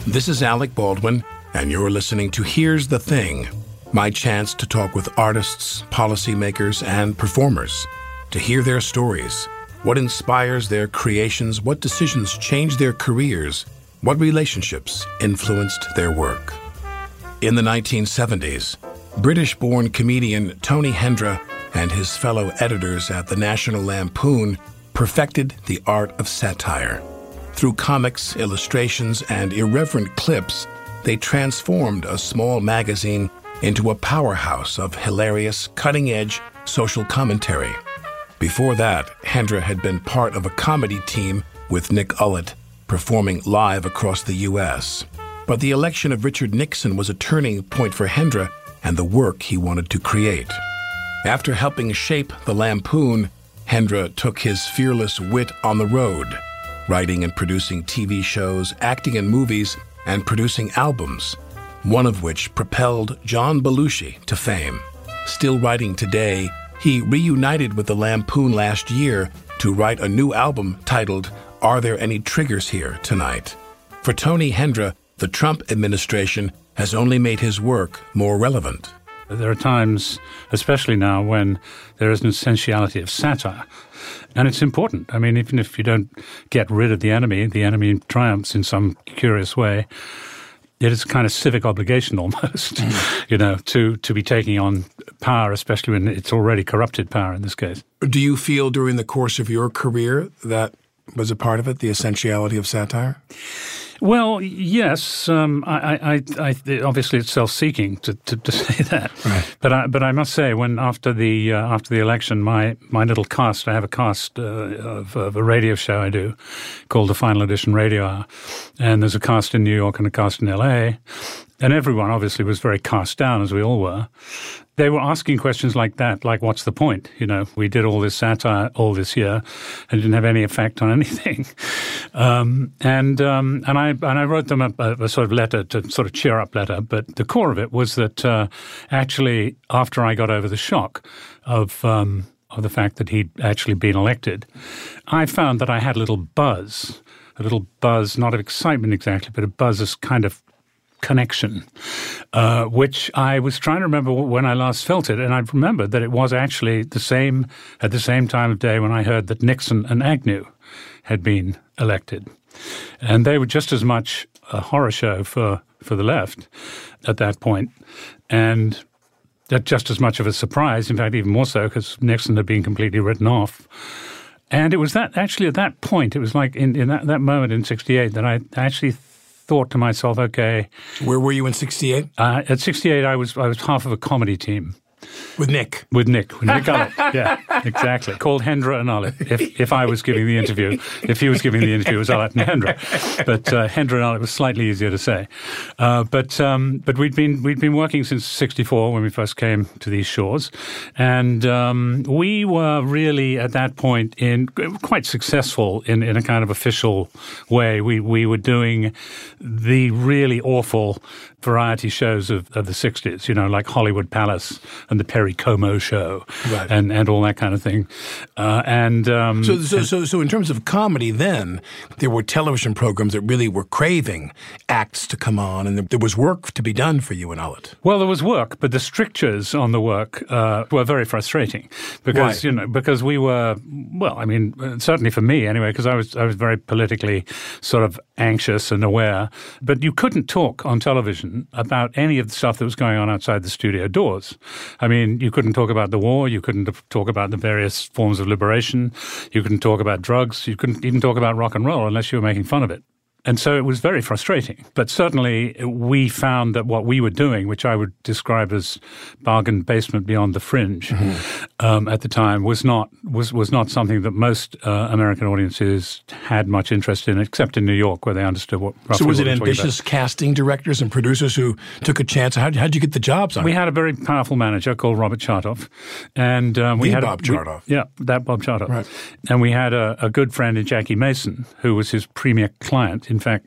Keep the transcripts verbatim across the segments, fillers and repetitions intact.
This is Alec Baldwin, and you're listening to Here's the Thing, my chance to talk with artists, policymakers, and performers, to hear their stories, what inspires their creations, what decisions changed their careers, what relationships influenced their work. In the nineteen seventies, British-born comedian Tony Hendra and his fellow editors at the National Lampoon perfected the art of satire. Through comics, illustrations, and irreverent clips, they transformed a small magazine into a powerhouse of hilarious, cutting-edge social commentary. Before that, Hendra had been part of a comedy team with Nick Ullett, performing live across the U S. But the election of Richard Nixon was a turning point for Hendra and the work he wanted to create. After helping shape the Lampoon, Hendra took his fearless wit on the road, writing and producing T V shows, acting in movies, and producing albums, one of which propelled John Belushi to fame. Still writing today, he reunited with the Lampoon last year to write a new album titled Are There Any Triggers Here Tonight? For Tony Hendra, the Trump administration has only made his work more relevant. There are times, especially now, when there is an essentiality of satire. And it's important. I mean, even if you don't get rid of the enemy, the enemy triumphs in some curious way. It is a kind of civic obligation almost, mm. you know, to, to be taking on power, especially when it's already corrupted power in this case. Do you feel during the course of your career that was a part of it, the essentiality of satire? Well, yes. Um, I, I, I, obviously, it's self-seeking to, to, to say that. Right. But I, but I must say, when after the uh, after the election, my, my little cast, I have a cast uh, of, of a radio show I do called the Final Edition Radio Hour, and there's a cast in New York and a cast in L A, and everyone obviously was very cast down, as we all were. They were asking questions like that, like, what's the point? You know, we did all this satire all this year and it didn't have any effect on anything. Um, and um, and I and I wrote them a, a sort of letter, to sort of cheer up letter. But the core of it was that uh, actually, after I got over the shock of um, of the fact that he'd actually been elected, I found that I had a little buzz, a little buzz, not of excitement exactly, but a buzz as kind of connection, uh, which I was trying to remember when I last felt it, and I remembered that it was actually the same at the same time of day when I heard that Nixon and Agnew had been elected, and they were just as much a horror show for for the left at that point, and that just as much of a surprise. In fact, even more so because Nixon had been completely written off. And it was that actually at that point, it was like in, in that, that moment in sixty-eight that I actually thought to myself, okay. Where were you in sixty-eight? Uh, at sixty-eight, I was I was half of a comedy team. With Nick? With Nick. With Nick Ullett. Yeah, exactly. Called Hendra and Ullett, if, if I was giving the interview. If he was giving the interview, it was Ullett and Hendra. But uh, Hendra and Ullett was slightly easier to say. Uh, but um, but we'd been we'd been working since sixty-four when we first came to these shores. And um, we were really, at that point, in quite successful in, in a kind of official way. We, we were doing the really awful variety shows of, of the sixties, you know, like Hollywood Palace and the Perry Como Show, right. and, and all that kind of thing. Uh, and um, so, so, so, so in terms of comedy then, there were television programs that really were craving acts to come on, and there was work to be done for you and Ullett. Well, there was work, but the strictures on the work uh, were very frustrating because, Why? you know, because we were, well, I mean, certainly for me anyway, because I was, I was very politically sort of anxious and aware, but you couldn't talk on television about any of the stuff that was going on outside the studio doors. I mean, you couldn't talk about the war, you couldn't talk about the various forms of liberation, you couldn't talk about drugs, you couldn't even talk about rock and roll unless you were making fun of it. And so it was very frustrating. But certainly we found that what we were doing, which I would describe as bargain basement beyond the fringe mm-hmm. um, at the time, was not was, was not something that most uh, American audiences had much interest in, except in New York, where they understood what roughly So was it what ambitious casting directors and producers who took a chance? How did you get the jobs on We it? had a very powerful manager called Robert Chartoff. And um, we the had Bob a, Chartoff. We, yeah, that Bob Chartoff. Right. And we had a, a good friend in Jackie Mason, who was his premier client. In fact,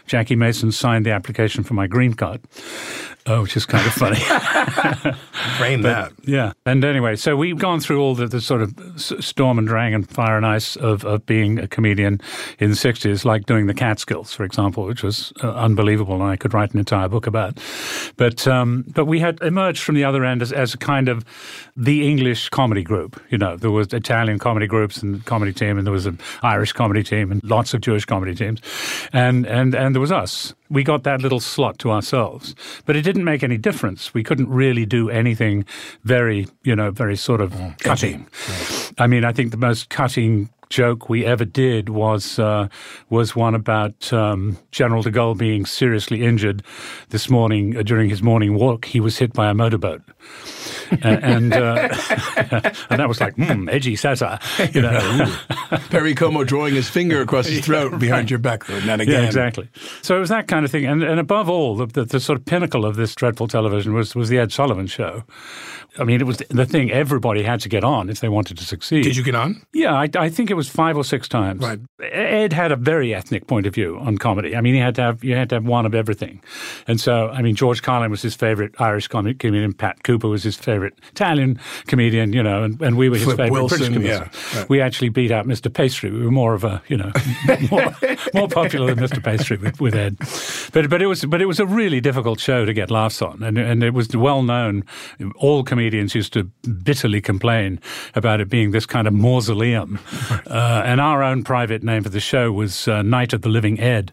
Jackie Mason signed the application for my green card, uh, which is kind of funny. Frame that. Yeah. And anyway, so we've gone through all the, the sort of storm and drang and fire and ice of, of being a comedian in the sixties, like doing the Catskills, for example, which was uh, unbelievable, and I could write an entire book about. But um, but we had emerged from the other end as, as a kind of the English comedy group. You know, there was Italian comedy groups and comedy team, and there was an Irish comedy team and lots of Jewish comedy teams. And, and, and there was us. We got that little slot to ourselves. But it didn't make any difference. We couldn't really do anything very, you know, very sort of mm, cutting. Right. I mean, I think the most cutting joke we ever did was uh, was one about um, General de Gaulle being seriously injured this morning uh, during his morning walk. He was hit by a motorboat. uh, and uh, and that was like, mm, edgy satire. You know. Perry Como drawing his finger across his throat behind your back. Not again. Yeah, exactly. So it was that kind of thing. And, and above all, the, the, the sort of pinnacle of this dreadful television was, was the Ed Sullivan Show. I mean, it was the thing everybody had to get on if they wanted to succeed. Did you get on? Yeah, I, I think it was five or six times. Right. Ed had a very ethnic point of view on comedy. I mean, he had to have you had to have one of everything. And so, I mean, George Carlin was his favorite Irish com- comedian. Pat Cooper was his favorite Italian comedian. You know, and, and we were his Flip favorite Wilson, British comedian. Yeah, right. We actually beat out Mister Pastry. We were more of a, you know, more, more popular than Mister Pastry with, with Ed. But but it was but it was a really difficult show to get laughs on, and and it was well known. All comedians used to bitterly complain about it being this kind of mausoleum. Uh, and our own private name for the show was uh, Night of the Living Ed.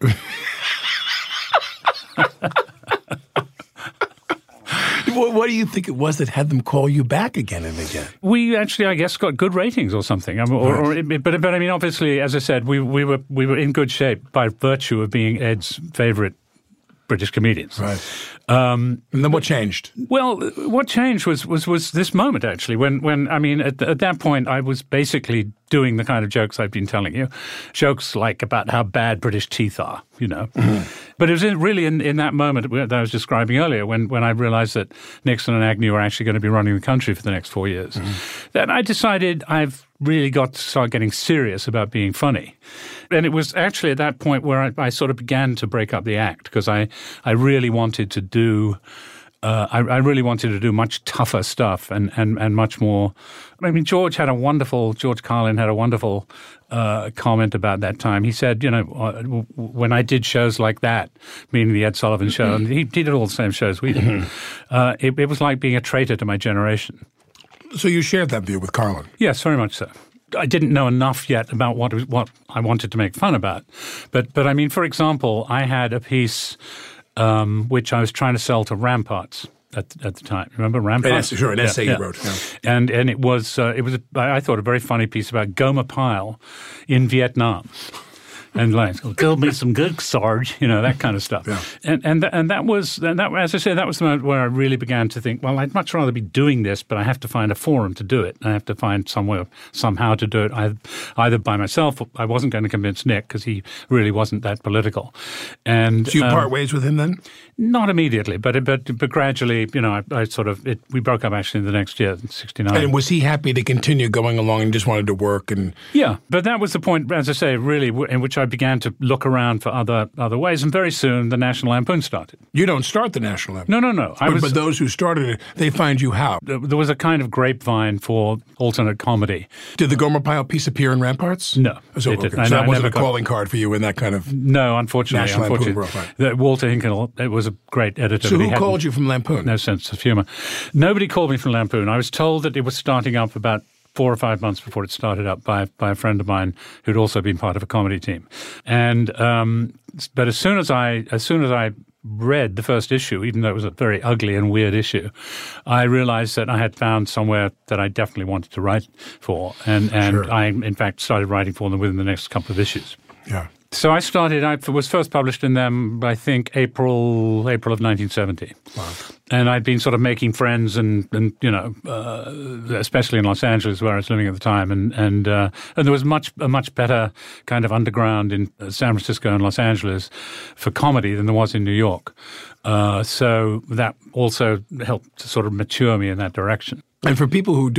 What do you think it was that had them call you back again and again? We actually, I guess, got good ratings or something. Or, or, or, but, but I mean, obviously, as I said, we, we were we were in good shape by virtue of being Ed's favorite British comedians. Right. Um, and then what changed? Well, what changed was was was this moment, actually, when, when I mean, at, at that point, I was basically doing the kind of jokes I've been telling you, jokes like about how bad British teeth are, you know. Mm-hmm. But it was in, really in, in that moment that I was describing earlier when, when I realized that Nixon and Agnew were actually going to be running the country for the next four years. Mm-hmm. Then I decided I've really got to start getting serious about being funny. And it was actually at that point where I, I sort of began to break up the act because I, I really wanted to do uh, I, I really wanted to do much tougher stuff and, and, and much more. I mean, George had a wonderful, George Carlin had a wonderful uh, comment about that time. He said, you know, uh, when I did shows like that, meaning the Ed Sullivan Show, and he, he did all the same shows we did, uh, it, it was like being a traitor to my generation. So you shared that view with Carlin? Yes, very much so. I didn't know enough yet about what what I wanted to make fun about. But, but I mean, for example, I had a piece um, which I was trying to sell to Ramparts at, at the time. Remember Ramparts? Sure, an essay yeah, you yeah. wrote. Yeah. And, and it was, uh, it was a, I thought, a very funny piece about Gomer Pyle in Vietnam. And like, build me some good, Sarge, you know, that kind of stuff. Yeah. And and th- and that was, and that, as I say, that was the moment where I really began to think, well, I'd much rather be doing this, but I have to find a forum to do it. I have to find somewhere, somehow to do it, either by myself. I wasn't going to convince Nick because he really wasn't that political. And so you um, part ways with him then? Not immediately, but but but gradually, you know, I, I sort of, it, we broke up actually the next year, in sixty-nine. And was he happy to continue going along and just wanted to work? And yeah, but that was the point, as I say, really, in which I began to look around for other other ways, and very soon the National Lampoon started. You don't start the National Lampoon? No, no, no. I but, was, but those who started it, they find you how? There was a kind of grapevine for alternate comedy. Did the Gomer Pyle piece appear in Ramparts? No, so, it okay. didn't. so I, that I wasn't a got, calling card for you in that kind of no, unfortunately, National unfortunately, Lampoon world, right. Walter Hinkle, it was a great editor. So but who he called you from Lampoon? No sense of humor. Nobody called me from Lampoon. I was told that it was starting up about four or five months before it started up by by a friend of mine who'd also been part of a comedy team. And um, but as soon as I as soon as I read the first issue, even though it was a very ugly and weird issue, I realized that I had found somewhere that I definitely wanted to write for, and and sure. I in fact started writing for them within the next couple of issues. Yeah. So I started. I was first published in them, I think, April April of nineteen seventy. Wow. And I'd been sort of making friends, and, and you know, uh, especially in Los Angeles, where I was living at the time, and and uh, and there was much a much better kind of underground in San Francisco and Los Angeles for comedy than there was in New York. Uh, so that also helped to sort of mature me in that direction. And for people who don't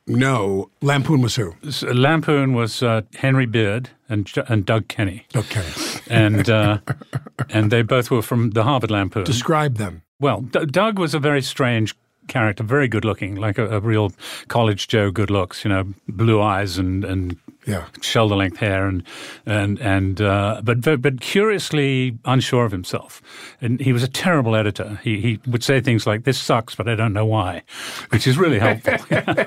know, Lampoon was who? So Lampoon was uh, Henry Beard and and Doug Kenny. Doug Kenny. And, uh, and they both were from the Harvard Lampoon. Describe them. Well, D- Doug was a very strange character, very good looking, like a, a real college Joe good looks, you know, blue eyes and, and yeah. shoulder length hair and and and uh, but but curiously unsure of himself. And he was a terrible editor. He he would say things like, "This sucks, but I don't know why," which is really helpful.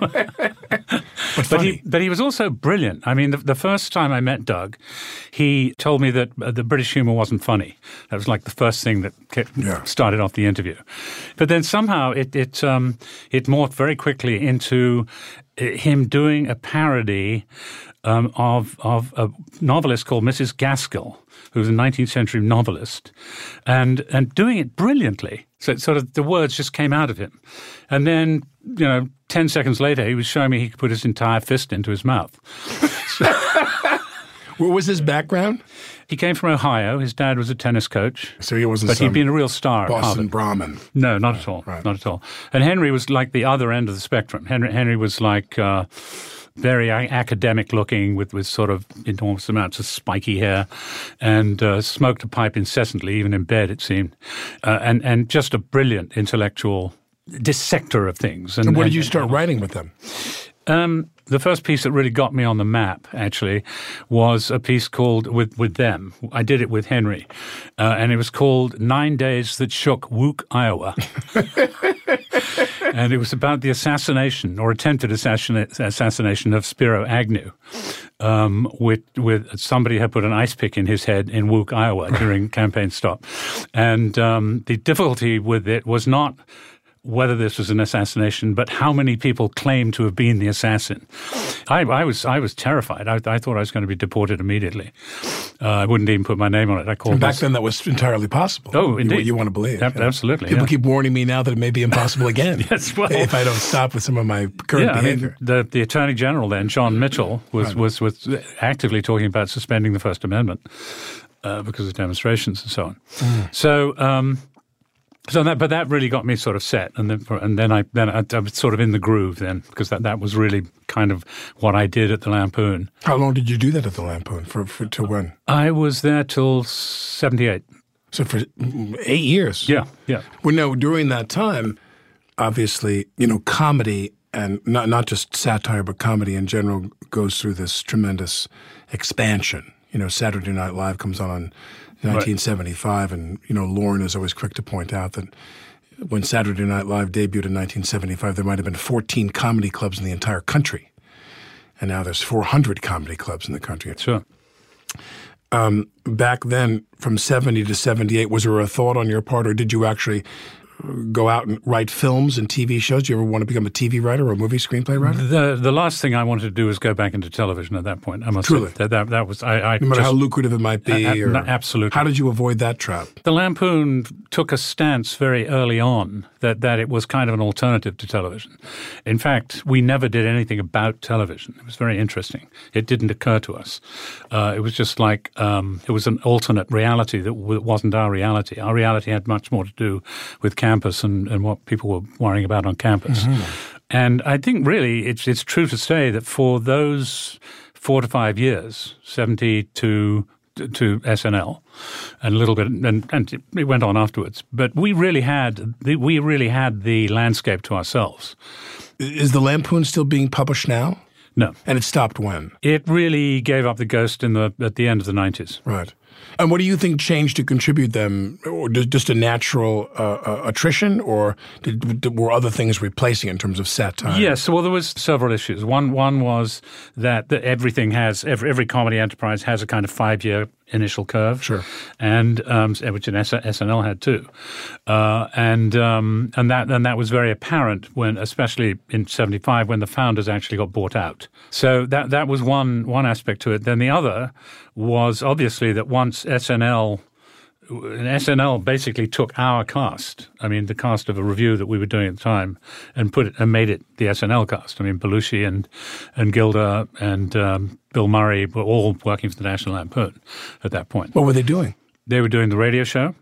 But, but he but he was also brilliant. I mean, the, the first time I met Doug, he told me that uh, the British humor wasn't funny. That was like the first thing that kept, yeah. started off the interview. But then somehow it it um, it morphed very quickly into him doing a parody um, of of a novelist called Missus Gaskell, who was a nineteenth century novelist, and and doing it brilliantly. So it sort of the words just came out of him. And then, you know, ten seconds later, he was showing me he could put his entire fist into his mouth. So, what was his background? He came from Ohio. His dad was a tennis coach. So he wasn't But some he'd been a real star at Boston Harvard. Brahmin. No, not at all. Right. Not at all. And Henry was like the other end of the spectrum. Henry, Henry was like uh, very a- academic looking with, with sort of enormous amounts of spiky hair and uh, smoked a pipe incessantly, even in bed, it seemed. Uh, and, and just a brilliant intellectual dissector of things. And, And when did and- you start writing with them? Um, the first piece that really got me on the map, actually, was a piece called With With Them. I did it with Henry, uh, and it was called Nine Days That Shook Wook, Iowa. And it was about the assassination or attempted assassina- assassination of Spiro Agnew, um, with, with somebody had put an ice pick in his head in Wook, Iowa during campaign stop. And um, the difficulty with it was not whether this was an assassination, but how many people claimed to have been the assassin. I, I was I was terrified. I, I thought I was going to be deported immediately. Uh, I wouldn't even put my name on it. I called And back this, then, that was entirely possible. Oh, indeed. You, you want to believe. Ab- you know. absolutely, People yeah. keep warning me now that it may be impossible again. Yes, well- if I don't stop with some of my current yeah, I behavior. mean, the the Attorney General then, John Mitchell, was Right. was, was actively talking about suspending the First Amendment uh, because of demonstrations and so on. Mm. So. Um, So that, but that really got me sort of set, and then, and then I, then I, I was sort of in the groove then, because that, that was really kind of what I did at the Lampoon. How long did you do that at the Lampoon? For, for to when? I was there till seventy-eight. So for eight years. Yeah, yeah. Well, no, during that time, obviously, you know, comedy and not not just satire, but comedy in general goes through this tremendous expansion. You know, Saturday Night Live comes on in nineteen seventy-five, right. And, you know, Lorne is always quick to point out that when Saturday Night Live debuted in nineteen seventy-five, there might have been fourteen comedy clubs in the entire country. And now there's four hundred comedy clubs in the country. Sure. Um, back then, from seventy to seventy-eight, was there a thought on your part, or did you actually go out and write films and T V shows? Do you ever want to become a T V writer or a movie screenplay writer? The the last thing I wanted to do was go back into television at that point. I must Truly. say that that, that was I. I No matter just, how lucrative it might be? A- a- or, no, absolutely. How did you avoid that trap? The Lampoon took a stance very early on that, that it was kind of an alternative to television. In fact, we never did anything about television. It was very interesting. It didn't occur to us. Uh, it was just like um, it was an alternate reality that w- wasn't our reality. Our reality had much more to do with campus and, and what people were worrying about on campus. Mm-hmm. And I think really it's it's true to say that for those four to five years, seventy to to S N L, and a little bit, and, and it went on afterwards. But we really had the, we really had the landscape to ourselves. Is the Lampoon still being published now? No, And it stopped when? it really gave up the ghost in the at the end of the nineties. Right. And what do you think changed to contribute them? Or just a natural uh, uh, attrition, or did, did, were other things replacing in terms of satire? Yes, well, there was several issues. One one was that the, everything has every, every comedy enterprise has a kind of five year initial curve, Sure, and um, which an S N L had too, uh, and um, and that and that was very apparent when, especially in seventy-five, when the founders actually got bought out. So that that was one one aspect to it. Then the other was obviously that once S N L. And S N L basically took our cast, I mean, the cast of a review that we were doing at the time, and put it and made it the S N L cast. I mean, Belushi and and Gilda and um, Bill Murray were all working for the National Lampoon at that point. What were they doing? They were doing the radio show,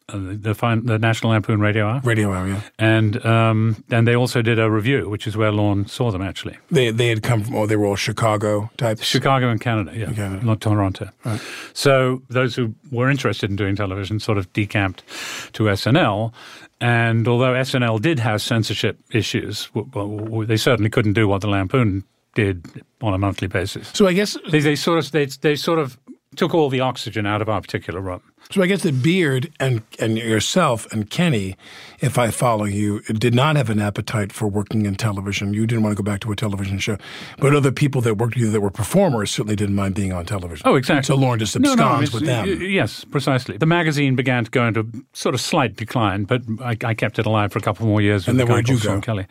uh, the, the, fine, the National Lampoon Radio Hour. Radio Hour, yeah. And um, and they also did a review, which is where Lorne saw them, actually. They they had come from, oh, they were all Chicago types? Chicago and Canada, yeah. Canada. Not Toronto. Right. So those who were interested in doing television sort of decamped to S N L. And although S N L did have censorship issues, well, they certainly couldn't do what the Lampoon did on a monthly basis. So I guess they, they sort of they they sort of took all the oxygen out of our particular room. So I guess that Beard and and yourself and Kenny, if I follow you, did not have an appetite for working in television. You didn't want to go back to a television show. But other people that worked with you that were performers certainly didn't mind being on television. Oh, exactly. So Lorne just absconds no, no, I mean, with them. Yes, precisely. The magazine began to go into sort of slight decline, but I, I kept it alive for a couple more years. And then where'd you go? go? Kelly.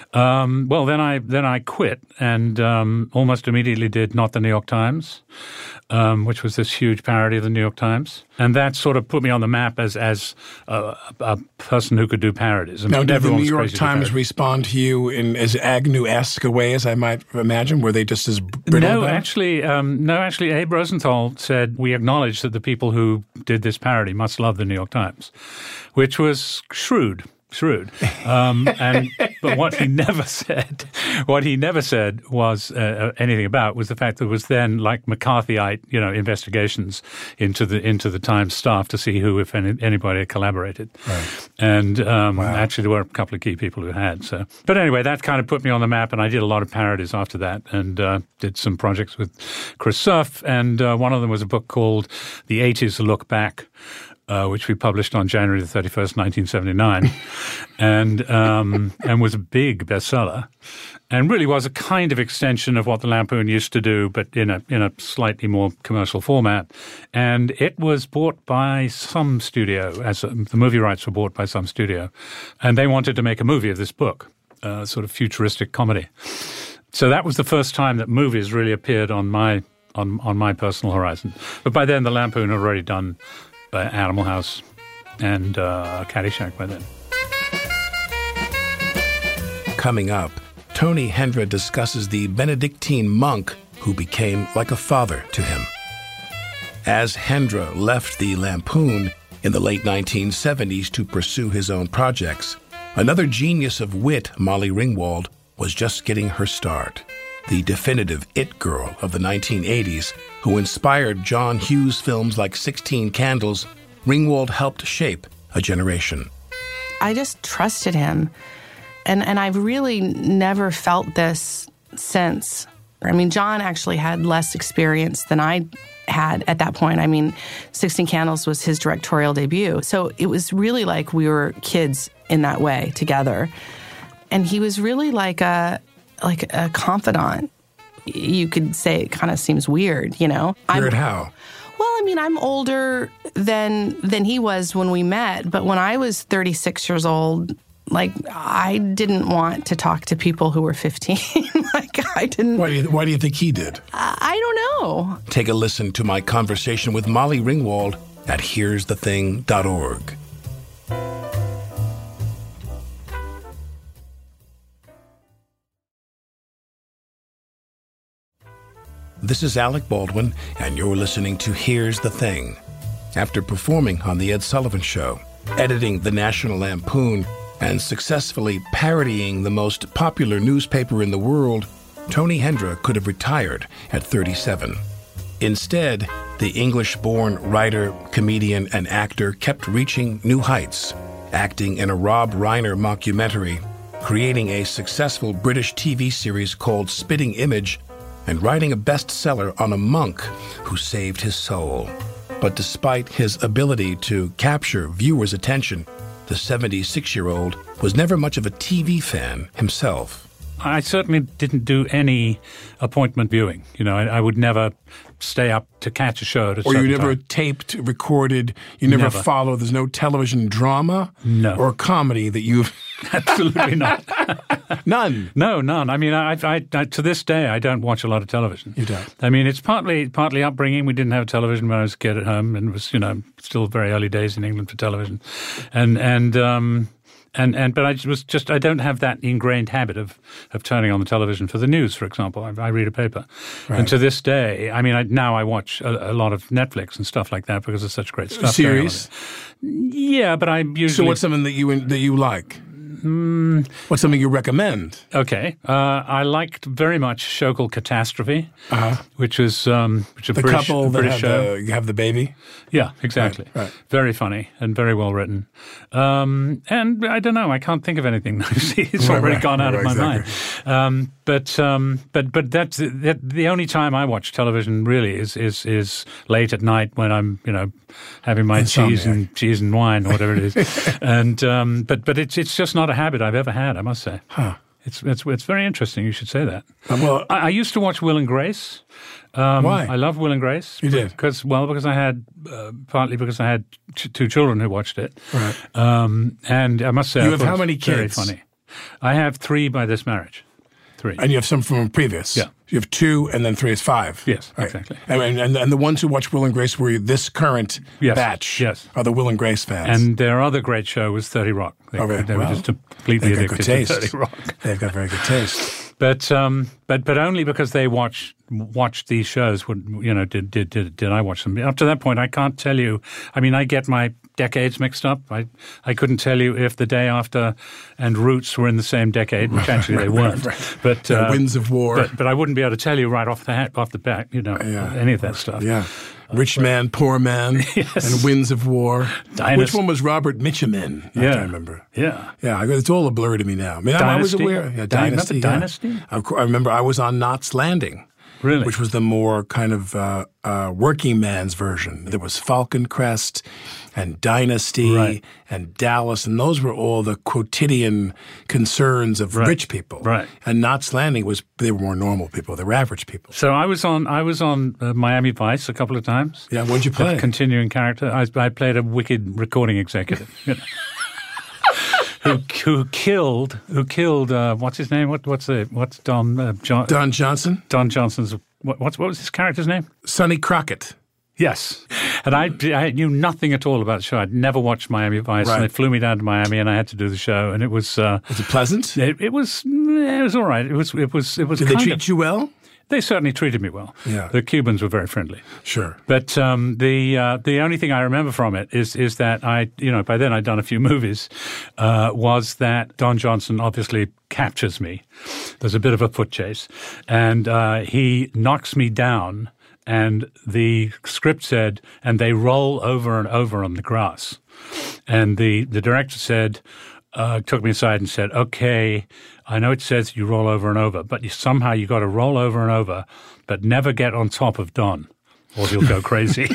Um, well, then I then I quit and um, almost immediately did Not the New York Times, um, which was this huge parody of the New York Times. And that sort of put me on the map as as a, a person who could do parodies. Now, did the New York Times respond to you in as Agnew-esque a way as I might imagine? Were they just as brittle No, about it? actually, um, no, actually, Abe Rosenthal said, we acknowledge that the people who did this parody must love the New York Times, which was shrewd. Shrewd. Um, and but what he never said, what he never said was uh, anything about was the fact that there was then like McCarthyite, you know, investigations into the into the Times staff to see who, if any, anybody, had collaborated. Right. And um, wow. actually, there were a couple of key people who had. So, but anyway, that kind of put me on the map, and I did a lot of parodies after that, and uh, did some projects with Chris Surf, and uh, one of them was a book called The eighties: A Look Back. Uh, which we published on January the thirty-first, nineteen seventy-nine, and um, and was a big bestseller, and really was a kind of extension of what the Lampoon used to do, but in a in a slightly more commercial format. And it was bought by some studio, as a, the movie rights were bought by some studio, and they wanted to make a movie of this book, a sort of futuristic comedy. So that was the first time that movies really appeared on my on on my personal horizon. But by then, the Lampoon had already done Uh, Animal House and uh, Caddyshack by then. Coming up, Tony Hendra discusses the Benedictine monk who became like a father to him. As Hendra left the Lampoon in the late nineteen seventies to pursue his own projects, another genius of wit, Molly Ringwald, was just getting her start. The definitive it girl of the nineteen eighties, who inspired John Hughes films like sixteen Candles, Ringwald helped shape a generation. I just trusted him, and, and I've really never felt this since. I mean, John actually had less experience than I had at that point. I mean, sixteen Candles was his directorial debut, so it was really like we were kids in that way together. And he was really like a... like a confidant. You could say it kind of seems weird, you know? Weird I'm, how? Well, I mean, I'm older than than he was when we met, but when I was thirty-six years old, like, I didn't want to talk to people who were fifteen. Like, I didn't... Why do, you, why do you think he did? I, I don't know. Take a listen to my conversation with Molly Ringwald at hears the thing dot org. This is Alec Baldwin, and you're listening to Here's the Thing. After performing on The Ed Sullivan Show, editing the National Lampoon, and successfully parodying the most popular newspaper in the world, Tony Hendra could have retired at thirty-seven. Instead, the English-born writer, comedian, and actor kept reaching new heights, acting in a Rob Reiner mockumentary, creating a successful British T V series called Spitting Image, and writing a bestseller on a monk who saved his soul. But despite his ability to capture viewers' attention, the seventy-six-year-old was never much of a T V fan himself. I certainly didn't do any appointment viewing. You know, I, I would never stay up to catch a show at a Or you never time. taped, recorded, you never, Never. followed, there's no television drama No. or comedy that you've... Absolutely not. None. No, none. I mean, I, I, I, to this day, I don't watch a lot of television. You don't? I mean, it's partly partly upbringing. We didn't have television when I was a kid at home, and it was, you know, still very early days in England for television. And and um, And and but I was just I don't have that ingrained habit of, of turning on the television for the news, for example. I, I read a paper, right. And to this day, I mean, I, now I watch a, a lot of Netflix and stuff like that because there's such great stuff. Series, yeah, but I usually. So what's something that you that you like? Mm. What's something you recommend? Okay, uh, I liked very much a show called Catastrophe, uh-huh. which is um, which is a the British, couple that British have show. The, you have the baby. Yeah, exactly. Right, right. Very funny and very well written. Um, and I don't know, I can't think of anything. It's right, already right, gone out right, of my exactly. mind. Um, but um, but but that's that, the only time I watch television really is is is late at night when I'm you know having my Insomnia. cheese and cheese and wine or whatever it is. and um, but but it's it's just not a habit I've ever had, I must say. Huh. It's it's it's very interesting. You should say that. Uh, well, I, I used to watch Will and Grace. Um, Why? I love Will and Grace. You did? Because, well, because I had, uh, partly because I had ch- two children who watched it. Right. Um, and I must say, You I have thought how it was many very kids? funny. I have three by this marriage. Three. And you have some from previous. Yeah. You have two, and then three is five. Yes, right. exactly. And, and and the ones who watch Will and Grace were this current Yes, batch. yes. Are the Will and Grace fans. And their other great show was thirty Rock. They, Okay, they wow. were just completely They've got addicted good to taste. thirty Rock. They've got very good taste. But um, but but only because they watch watched these shows. Would you know? Did did did did I watch them? Up to that point, I can't tell you. I mean, I get my decades mixed up. I I couldn't tell you if The Day After and Roots were in the same decade, which actually they weren't. Right, right. But Uh, uh, Winds of War. But, but I wouldn't be able to tell you right off the hat, off the back. You know, Yeah. any of that stuff. Yeah. Rich Man, Poor Man, Yes. and Winds of War. Dynasty. Which one was Robert Mitchum? Yeah. I remember. Yeah. Yeah, I- it's all a blur to me now. I mean, I was Dynasty? aware. Yeah, Dy- Dynasty. remember yeah. Dynasty? Of course, I remember I was on Knots Landing. Really? Which was the more kind of uh, uh, working man's version. There was Falcon Crest and Dynasty Right. and Dallas, and those were all the quotidian concerns of Right. rich people. Right. And Knots Landing was they were more normal people. They were average people. So I was on I was on uh, Miami Vice a couple of times. Yeah, what'd you play? A continuing character. I, I played a wicked recording executive. You know. Who, who killed? Who killed? Uh, what's his name? What, what's the? What's Don? Uh, John, Don Johnson, Don Johnson's. What, what's what was his character's name? Sonny Crockett. Yes, and I, I knew nothing at all about the show. I'd never watched Miami Vice, Right. and they flew me down to Miami, and I had to do the show, and it was. Uh, Was it pleasant? it, it was. It was all right. It was. It was. It was. Did they kind treat of, you well? They certainly treated me well. Yeah. The Cubans were very friendly. Sure. But um, the uh, the only thing I remember from it is is that I, you know, by then I'd done a few movies, uh, was that Don Johnson obviously captures me. There's a bit of a foot chase, and uh, he knocks me down, and the script said, and they roll over and over on the grass. And the, the director said, uh, took me aside and said, okay, I know it says you roll over and over, but you, somehow you got to roll over and over, but never get on top of Don, or he'll go crazy.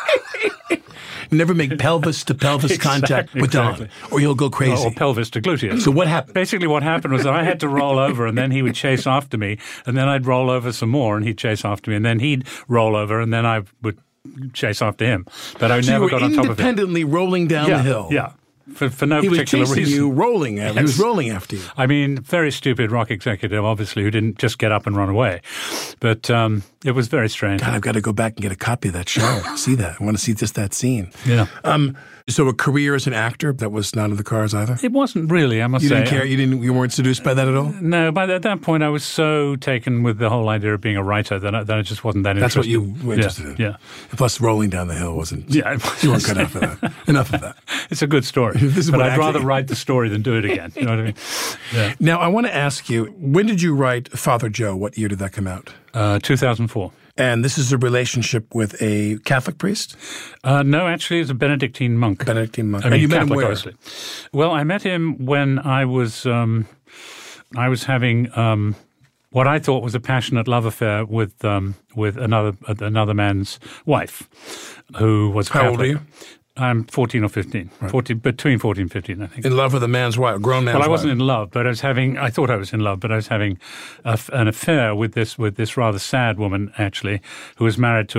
Never make pelvis to pelvis contact with exactly. Don, or you'll go crazy. Or pelvis to gluteus. So what happened? Basically what happened was that I had to roll over, and then he would chase after me, and then I'd roll over some more, and he'd chase after me, and then he'd roll over, and then I would chase after him. But I So never you were got on top of him. independently rolling down Yeah, the hill. yeah. For, for no He was particular chasing reason. you, rolling. After, He was Yes. rolling after you. I mean, very stupid rock executive, obviously, who didn't just get up and run away. But um, it was very strange. God, I've got to go back and get a copy of that show. See that. I want to see just that scene. Yeah. Um, so a career as an actor, that was not in the cards either? It wasn't really, I must You say. didn't care? You didn't? You weren't seduced by that at all? No, by at that point, I was so taken with the whole idea of being a writer that I, that I just wasn't that That's interested. what you were interested yeah, in? Yeah. Plus, rolling down the hill wasn't... Yeah. You weren't cut out for that. Enough of that. It's a good story. This is but what I'd acting- rather write the story than do it again. You know what I mean? Yeah. Now, I want to ask you, when did you write Father Joe? What year did that come out? Uh, two thousand four. And this is a relationship with a Catholic priest? Uh, no, actually, it's a Benedictine monk. Benedictine monk. I mean, and you met Catholic, him where? obviously. Well, I met him when I was um, I was having um, what I thought was a passionate love affair with um, with another another man's wife, who was How Catholic. old are you? I'm fourteen or fifteen. Right. fourteen, between fourteen and fifteen, I think. In love with a man's wife, a grown man's wife? Well, I wasn't in love, but I was having. I thought I was in love, but I was having a, an affair with this with this rather sad woman, actually, who was married to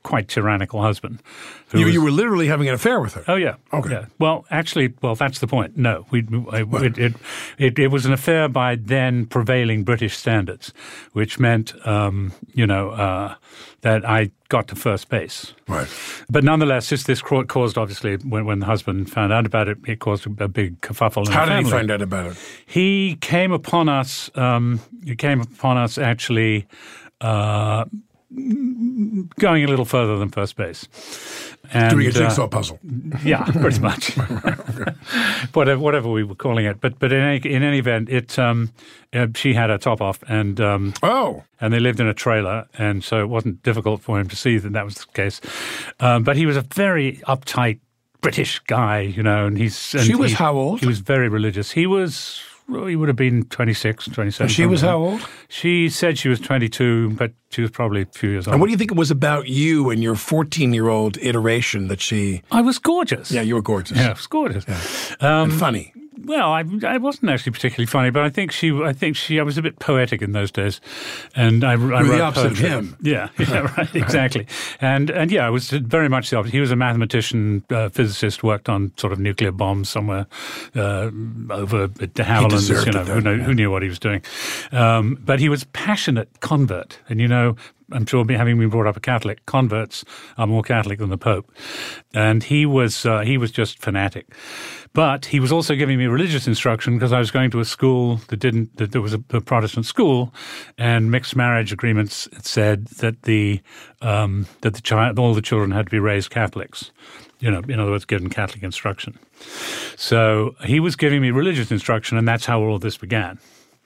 quite tyrannical husband. who You, was- you were literally having an affair with her. Oh yeah. Okay. Yeah. Well, actually, well, that's the point. No, we it, it, it it was an affair by then prevailing British standards, which meant um, you know uh, that I got to first base. Right. But nonetheless, this this caused obviously when when the husband found out about it, it caused a big kerfuffle in How the did family. he find out about it? He came upon us. Um, he came upon us actually. Uh, Going a little further than first base. And, Doing a uh, jigsaw puzzle. yeah, pretty much. whatever, whatever we were calling it. But but in any, in any event, it um, uh, she had her top off, and um, Oh. and they lived in a trailer, and so it wasn't difficult for him to see that that was the case. Um, but he was a very uptight British guy, you know, and he's. And She was he, how old? He was very religious. He was. Well, he would have been twenty-six, twenty-seven. She was something how like that. old? She said she was twenty-two, but she was probably a few years old. And what do you think it was about you and your fourteen-year-old iteration that she... I was gorgeous. Yeah, you were gorgeous. Yeah, it was gorgeous. And funny. Well, I, I wasn't actually particularly funny, but I think she, I think she, I was a bit poetic in those days, and I, I were wrote the opposite of poetry. him. Yeah, yeah, right, exactly. And and yeah, I was very much the opposite. He was a mathematician, uh, physicist, worked on sort of nuclear bombs somewhere uh, over at de Havilland's. deserved You know, it, who, though, know, yeah. who knew what he was doing? Um, but he was a passionate convert, and you know. I'm sure, having been brought up a Catholic, converts are more Catholic than the Pope, and he was uh, he was just fanatic. But he was also giving me religious instruction because I was going to a school that didn't that there was a, a Protestant school, and mixed marriage agreements said that the um, that the child all the children had to be raised Catholics. You know, in other words, given Catholic instruction. So he was giving me religious instruction, and that's how all of this began.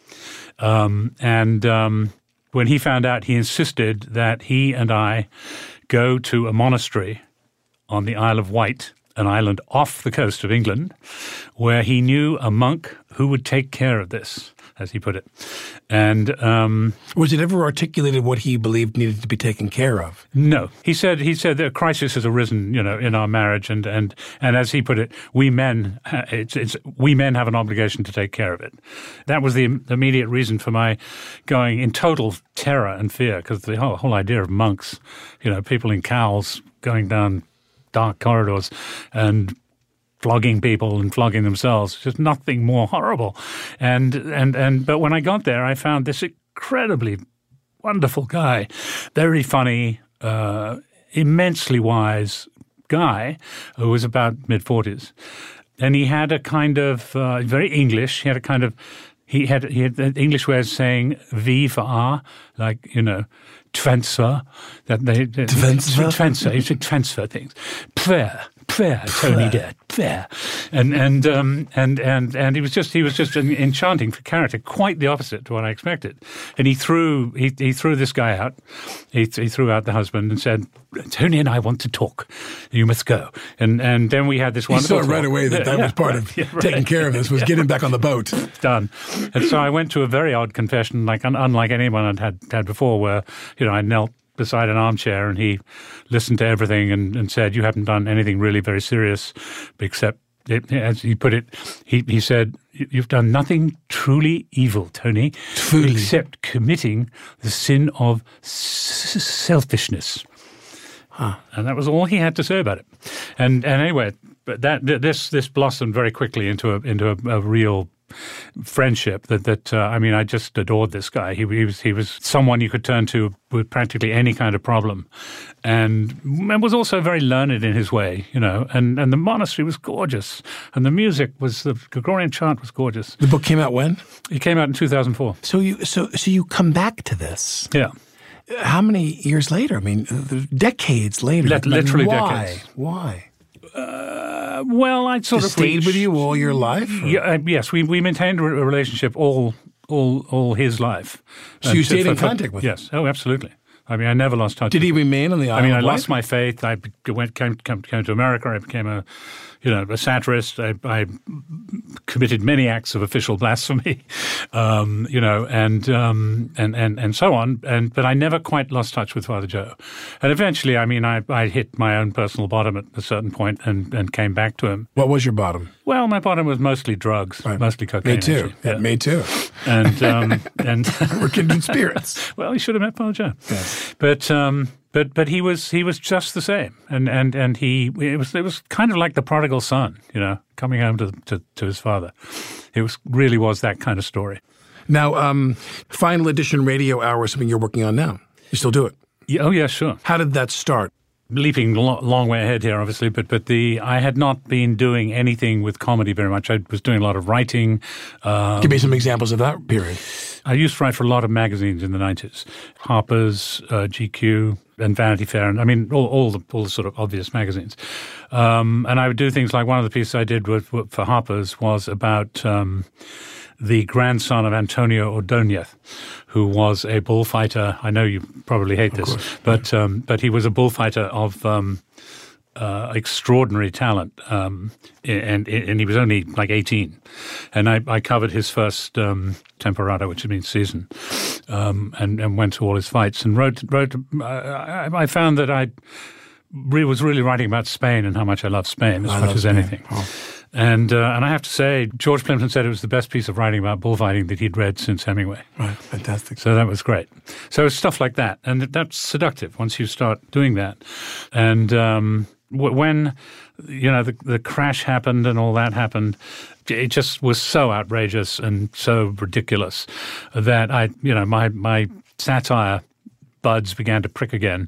Um, and um, when he found out, he insisted that he and I go to a monastery on the Isle of Wight, an island off the coast of England, where he knew a monk who would take care of this, as he put it. And um, Was it ever articulated what he believed needed to be taken care of? no, he said he said that a crisis has arisen, you know, in our marriage, and and, and as he put it, we men, it's, it's we men have an obligation to take care of it. That was the immediate reason for my going in total terror and fear, because the whole, whole idea of monks, you know, people in cowls going down dark corridors and flogging people and flogging themselves, just nothing more horrible. And and and but when I got there, I found this incredibly wonderful guy, very funny, uh, immensely wise guy who was about mid-forties. And he had a kind of, uh, very English, he had a kind of, he had he had the English way of saying V for R, like, you know, transfer. That they, they Transfer? Transfer. He said transfer things. Prayer. Prayer, Tony Dad, prayer, and and um and and and he was just he was just an enchanting for character, quite the opposite to what I expected. And he threw he he threw this guy out. He he threw out the husband and said, "Tony and I want to talk. You must go." And and then we had this He wonderful. saw right talk. away that that Yeah, was part right, of yeah, right. taking care of this, was getting back on the boat. Done. And so I went to a very odd confession, like un- unlike anyone I'd had had before, where you know I knelt beside an armchair and he listened to everything and, and said, "You haven't done anything really very serious, except," it, as he put it, he, he said, "You've done nothing truly evil, Tony, Truly. except committing the sin of s- selfishness." Huh. And that was all he had to say about it. And and anyway, but that this this blossomed very quickly into a into a, a real friendship that that uh, I mean I just adored this guy. He, he was he was someone you could turn to with practically any kind of problem, and, and was also very learned in his way, you know. And and the monastery was gorgeous, and the music was the Gregorian chant was gorgeous. The book came out when? It came out in two thousand four. So you so so you come back to this. Yeah. How many years later? I mean, uh, decades later. Lit- literally Why? decades. Why? Uh, well, I sort It of stayed reached- with you all your life? or- Yeah, uh, yes, we we maintained a re- a relationship all all all his life. So you And stayed in for- for- contact with him? Yes. Oh, absolutely. I mean, I never lost touch. Did with he him. remain on the island? I mean, I of lost Wight? my faith. I be- went came came, came to America. I became a, you know, a satirist. I, I committed many acts of official blasphemy, um, you know, and um, and and and so on. And but I never quite lost touch with Father Joe. And eventually, I mean, I, I hit my own personal bottom at a certain point and and came back to him. What was your bottom? Well, my bottom was mostly drugs, Right. mostly cocaine. Me too. actually. Yeah, me too. And um, and We're kindred spirits. well, you should have met Father Joe. Yes. But um, But but he was he was just the same, and and and he it was it was kind of like the prodigal son, you know, coming home to to, to his father. It was really was that kind of story. Now, um, Final Edition Radio Hour is something you're working on now. You still do it? Yeah, oh yeah, sure. How did that start? Leaping lo- long way ahead here, obviously, but but the I had not been doing anything with comedy very much. I was doing a lot of writing. Um, Give me some examples of that period. I used to write for a lot of magazines in the nineties, Harper's, uh, G Q, and Vanity Fair, and I mean all, all the all the sort of obvious magazines. Um, and I would do things like one of the pieces I did with, with, for Harper's was about um, the grandson of Antonio Ordóñez, who was a bullfighter. I know you probably hate this, but um, but he was a bullfighter of um, uh, extraordinary talent, um, and and he was only like eighteen. And I, I covered his first um, temporada, which means season, um, and and went to all his fights and wrote wrote. Uh, I, I found that I re- was really writing about Spain and how much I love Spain as I much as Spain. anything. Oh. And uh, and I have to say, George Plimpton said it was the best piece of writing about bullfighting that he'd read since Hemingway. Right, fantastic. So that was great. So it's stuff like that, and that's seductive once you start doing that. And um, w- when you know the, the crash happened and all that happened, it just was so outrageous and so ridiculous that I, you know, my my satire buds began to prick again,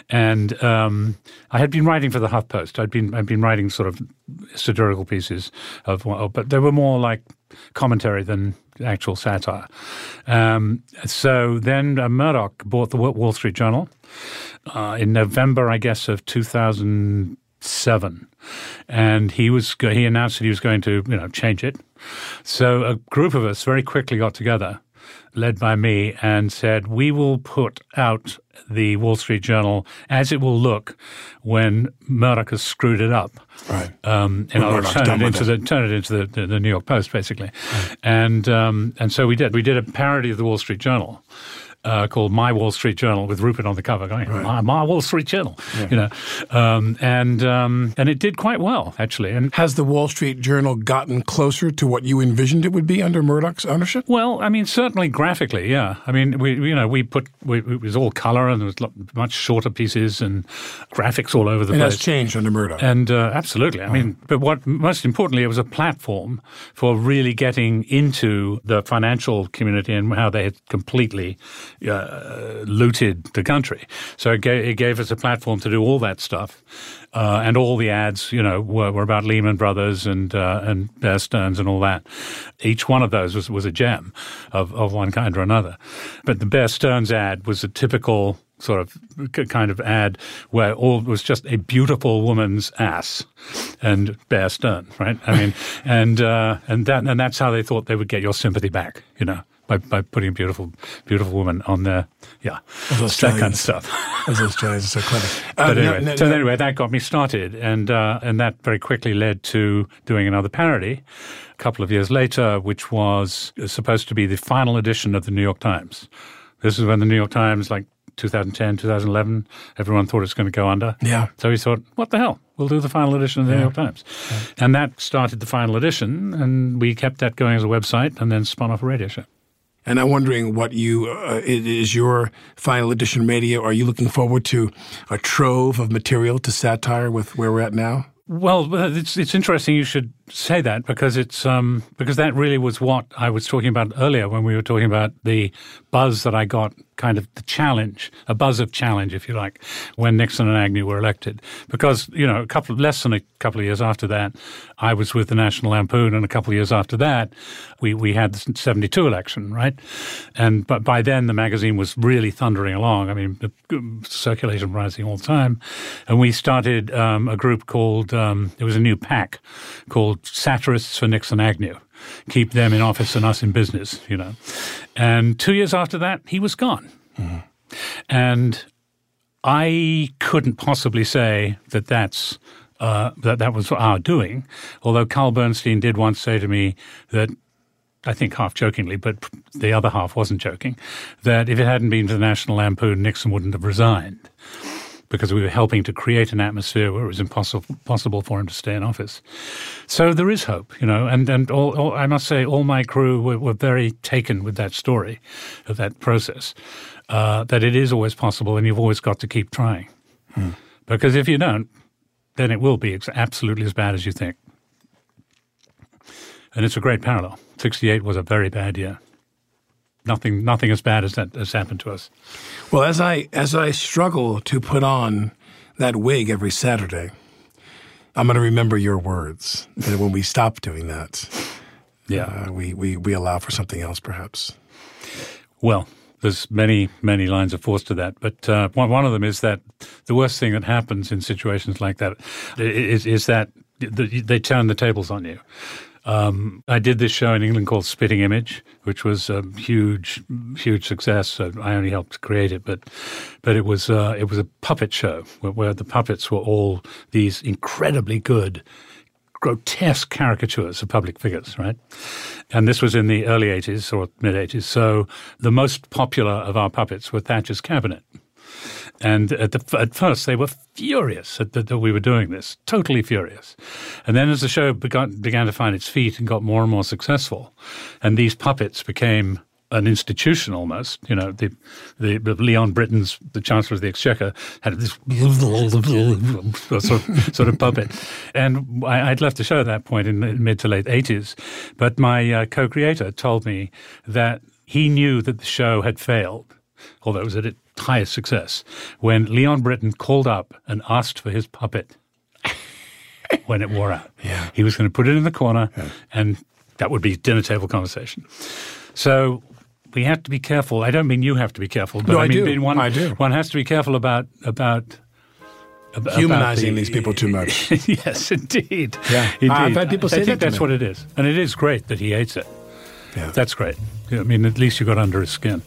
and um, I had been writing for the HuffPost. I'd been I'd been writing sort of satirical pieces of, but they were more like commentary than actual satire. Um, so then uh, Murdoch bought the Wall Street Journal uh, in November, I guess, of two thousand seven, and he was he announced that he was going to you know change it. So a group of us very quickly got together, led by me, and said, we will put out the Wall Street Journal as it will look when Murdoch has screwed it up. Right. Um, and I'll turn it into the turn it into the, the, the New York Post, basically. Right. And um, and so we did. We did a parody of the Wall Street Journal. Uh, called My Wall Street Journal with Rupert on the cover going, right. my, my Wall Street Journal, yeah. you know, um, and um, and it did quite well, actually. And has the Wall Street Journal gotten closer to what you envisioned it would be under Murdoch's ownership? Well, I mean, certainly graphically, yeah. I mean, we you know we put we, it was all color and there was much shorter pieces and graphics all over the and place. And that's changed under Murdoch. And uh, absolutely, I oh. mean, but what most importantly, it was a platform for really getting into the financial community and how they had completely Uh, looted the country. So it gave, it gave us a platform to do all that stuff. Uh, and all the ads, you know, were, were about Lehman Brothers and uh, and Bear Stearns and all that. Each one of those was, was a gem of, of one kind or another. But the Bear Stearns ad was a typical sort of kind of ad where all was just a beautiful woman's ass and Bear Stearns, right? I mean, and uh, and that and that's how they thought they would get your sympathy back, you know. By, by putting a beautiful, beautiful woman on there, yeah, that kind of stuff. Those Australians are so clever. Uh, but anyway, no, no, so no. anyway, that got me started, and uh, and that very quickly led to doing another parody a couple of years later, which was supposed to be the final edition of the New York Times. This is when the New York Times, like twenty ten, twenty eleven, everyone thought it was going to go under. Yeah. So we thought, what the hell? We'll do the final edition of the yeah. New York Times. Yeah. And that started the final edition, and we kept that going as a website and then spun off a radio show. And I'm wondering what you uh, is your final edition radio. Are you looking forward to a trove of material to satire with where we're at now? Well, it's it's interesting you should say that because it's um, because that really was what I was talking about earlier when we were talking about the buzz that I got, kind of the challenge, a buzz of challenge, if you like, when Nixon and Agnew were elected. Because, you know, a couple less than a couple of years after that, I was with the National Lampoon, and a couple of years after that, we, we had the seventy-two election, right? And but by then the magazine was really thundering along. I mean, the circulation rising all the time, and we started um, a group called um, it was a new pack called Satirists for Nixon Agnew. Keep them in office and us in business, you know. And two years after that, he was gone. Mm-hmm. And I couldn't possibly say that that's uh, that that was our doing, although Carl Bernstein did once say to me that, I think half jokingly, but the other half wasn't joking, that if it hadn't been for the National Lampoon, Nixon wouldn't have resigned, because we were helping to create an atmosphere where it was impossible possible for him to stay in office. So there is hope, you know, and, and all, all, I must say all my crew were, were very taken with that story, of that process. uh, that it is always possible, and you've always got to keep trying. Hmm. Because if you don't, then it will be ex- absolutely as bad as you think. And it's a great parallel. sixty-eight was a very bad year. Nothing, nothing as bad as that has happened to us. Well, as I as I struggle to put on that wig every Saturday, I'm going to remember your words. And when we stop doing that, yeah, uh, we, we we allow for something else, perhaps. Well, there's many, many lines of force to that. But uh, one, one of them is that the worst thing that happens in situations like that is, is that they turn the tables on you. Um, I did this show in England called Spitting Image, which was a huge, huge success. I only helped create it, but but it was uh, it was a puppet show where, where the puppets were all these incredibly good, grotesque caricatures of public figures, right? And this was in the early eighties or mid-eighties. So the most popular of our puppets were Thatcher's cabinet. And at, the, at first, they were furious that, that we were doing this, totally furious. And then as the show began, began to find its feet and got more and more successful, and these puppets became an institution almost, you know, the, the, the Leon Britton's, the Chancellor of the Exchequer, had this sort of, sort of puppet. And I, I'd left the show at that point in the mid to late eighties, but my uh, co-creator told me that he knew that the show had failed, although it was at its highest success, when Leon Britton called up and asked for his puppet when it wore out. Yeah. He was going to put it in the corner, yeah. and that would be dinner table conversation. So we have to be careful. I don't mean you have to be careful, but no, I, I mean do. One, I do. One has to be careful about about about humanizing the, these people too much. Yes, indeed. Yeah, indeed. I've had people say I that think to that's me. what it is, and it is great that he hates it. Yeah, that's great. I mean, at least you got under his skin.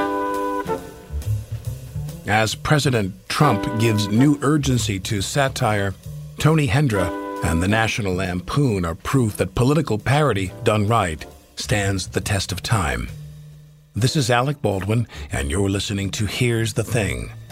As President Trump gives new urgency to satire, Tony Hendra and the National Lampoon are proof that political parody done right stands the test of time. This is Alec Baldwin, and you're listening to Here's the Thing.